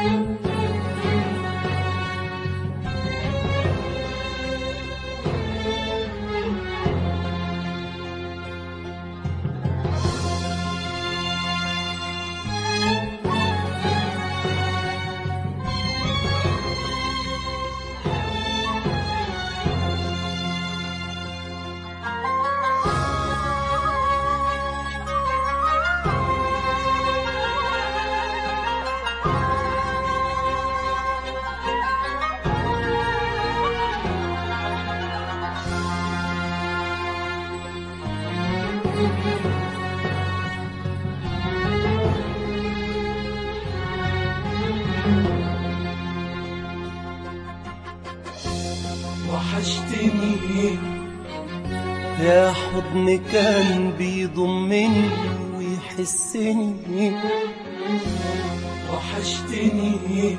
وحشتني يا حضن كان بيضمني ويحسني، وحشتني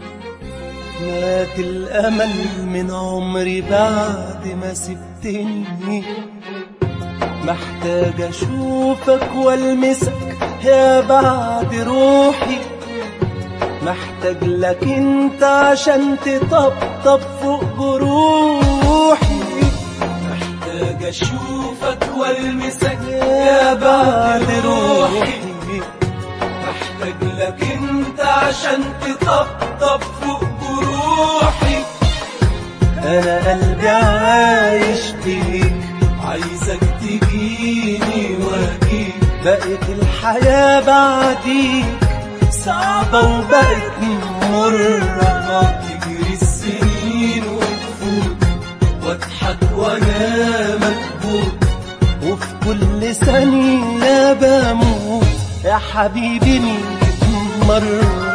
مات الأمل من عمري بعد ما سبتني. محتاج أشوفك والمسك يا بعد روحي، محتاج لك انت عشان تطبطب فوق جروحي. محتاج اشوفك والمسك يا بعد روحي، محتاج لك انت عشان تطبطب فوق جروحي. انا قلبي عايش فيك، عايزك تجيني واجيك، بقت الحياة بعديك صعبة وبقت مرة. تجري السنين وتفوت واضحك وانا مكبوت، وفي كل ثانية بموت يا حبيبي 100 مرة.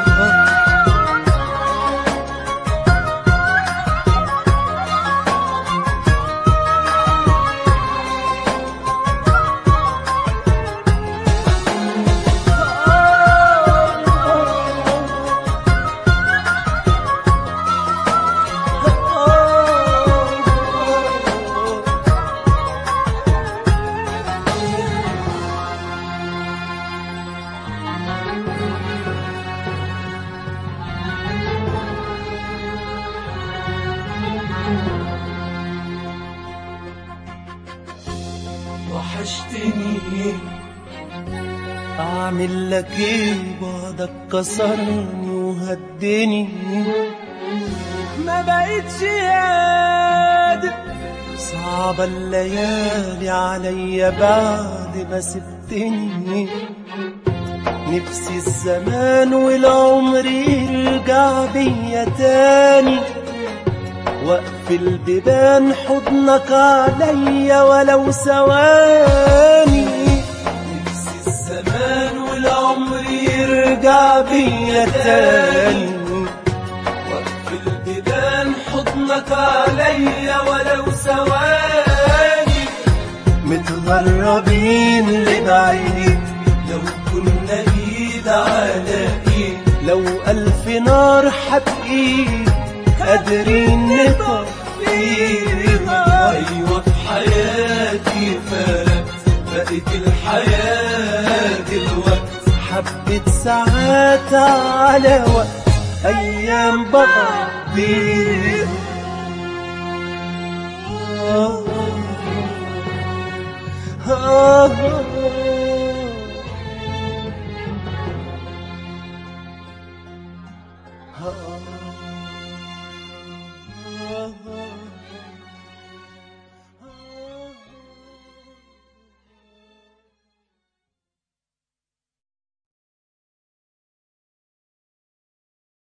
وحشتني اعمل لك ايه بعدك كسرني وهدني، ما بقتش قادر صعبة الليالي عليا بعد ما سبتني. نفسي الزمان والعمر يرجع بيا تاني، واقفل بيبان حضنك عليا ولو ثواني. نفسي الزمان والعمر يرجع بيا تاني، واقفل بيبان حضنك عليا ولو ثواني. متغربين لبعيد لو كنا ايد على ايد، لو 1000 نار هتقيد قادرين نطفيها. أيوة في حياتي فرقت، بقت الحياة دلوقت حبة ساعات على وقت أيام بقضيها. Oh